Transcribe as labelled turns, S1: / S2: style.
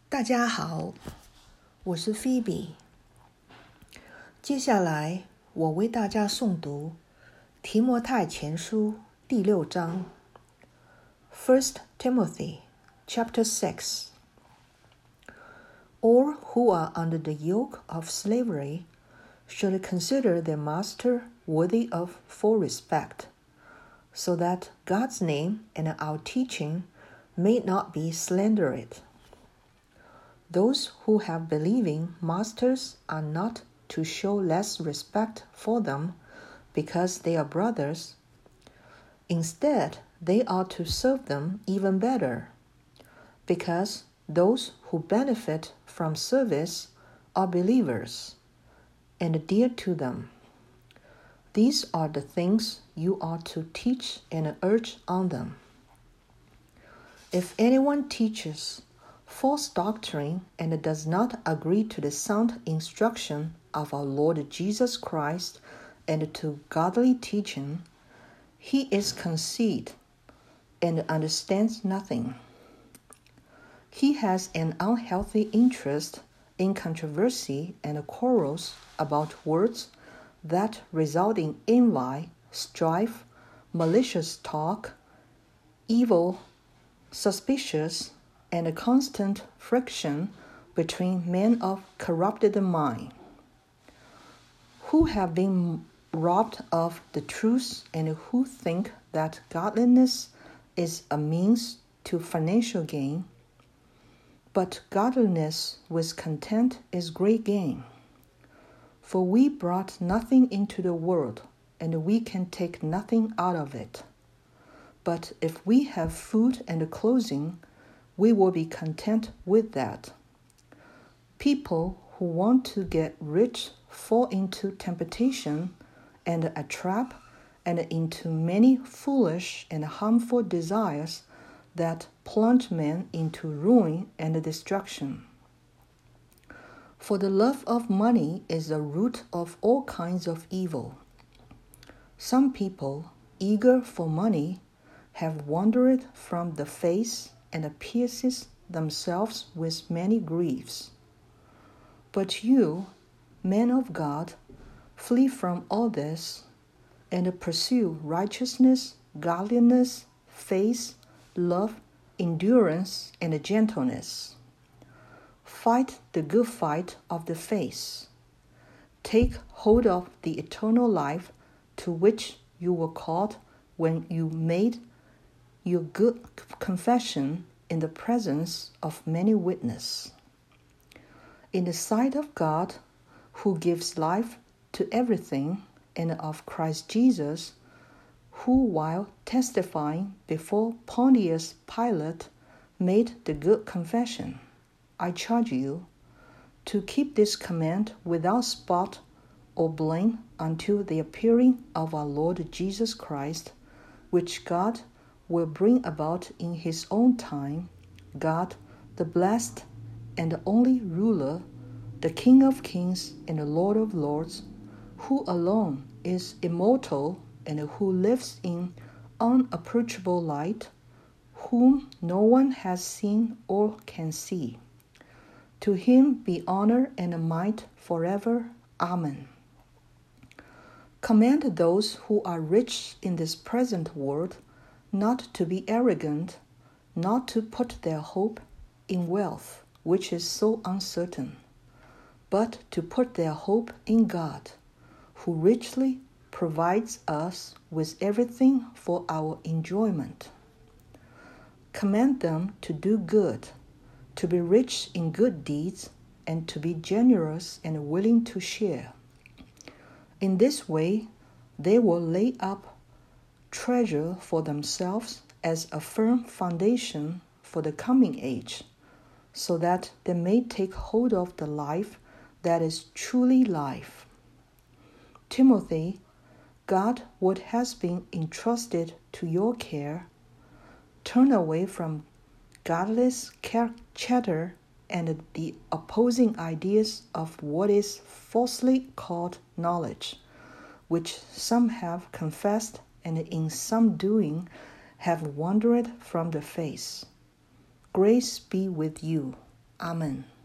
S1: 大家好，我是 Phoebe。接下来我为大家诵读提摩太前书第6章 1 Timothy chapter 6. All who are under the yoke of slavery should consider their master worthy of full respect, so that God's name and our teaching may not be slandered. Those who have believing masters are not to show less respect for them because they are brothers. Instead, they are to serve them even better, because those who benefit from service are believers and dear to them. These are the things you are to teach and urge on them. If anyone teaches false doctrine and does not agree to the sound instruction of our Lord Jesus Christ and to godly teaching, he is conceited and understands nothing. He has an unhealthy interest in controversy and quarrels about words that result in envy, strife, malicious talk, evil, suspicious, and a constant friction between men of corrupted mind, who have been robbed of the truth and who think that godliness is a means to financial gain. But godliness with content is great gain. For we brought nothing into the world, and we can take nothing out of it. But if we have food and clothing, we will be content with that. People who want to get rich fall into temptation and a trap and into many foolish and harmful desires that plunge men into ruin and destruction. For the love of money is the root of all kinds of evil. Some people, eager for money, have wandered from the faith and pierces themselves with many griefs. But you, men of God, flee from all this, and pursue righteousness, godliness, faith, love, endurance, and gentleness. Fight the good fight of the faith. Take hold of the eternal life to which you were called when you made your good confession in the presence of many witnesses. In the sight of God, who gives life to everything, and of Christ Jesus, who while testifying before Pontius Pilate made the good confession, I charge you to keep this command without spot or blame until the appearing of our Lord Jesus Christ, which God will bring about in his own time. God, the blessed and the only ruler, the King of kings and the Lord of lords, who alone is immortal and who lives in unapproachable light, whom no one has seen or can see. To him be honor and might forever. Amen. Command those who are rich in this present world not to be arrogant, not to put their hope in wealth, which is so uncertain, but to put their hope in God, who richly provides us with everything for our enjoyment. Command them to do good, to be rich in good deeds, and to be generous and willing to share. In this way, they will lay up treasure for themselves as a firm foundation for the coming age, so that they may take hold of the life that is truly life. Timothy, guard what has been entrusted to your care. Turn away from godless chatter and the opposing ideas of what is falsely called knowledge, which some have confessed and in some doing have wandered from the faith. Grace be with you. 阿们。